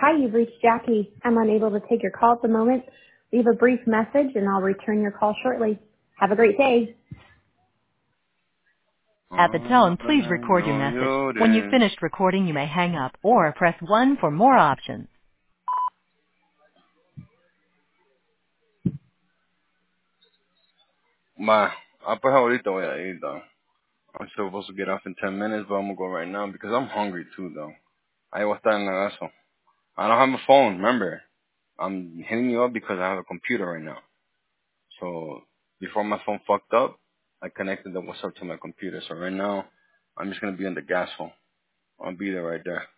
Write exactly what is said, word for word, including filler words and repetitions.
Hi, you've reached Jackie. I'm unable to take your call at the moment. Leave a brief message and I'll return your call shortly. Have a great day. At the tone, please Hombre, record your no message. When you've llores. finished recording, you may hang up or press one for more options. Ma, ah, pues ahorita voy a ir, though. I'm still supposed to get off in ten minutes, but I'm gonna go right now because I'm hungry too, though. Ahí voy a estar en la eso. I don't have a phone, remember. I'm hitting you up because I have a computer right now. So, before my phone fucked up, I connected the WhatsApp to my computer. So right now, I'm just gonna be on the gas phone. I'll be there right there.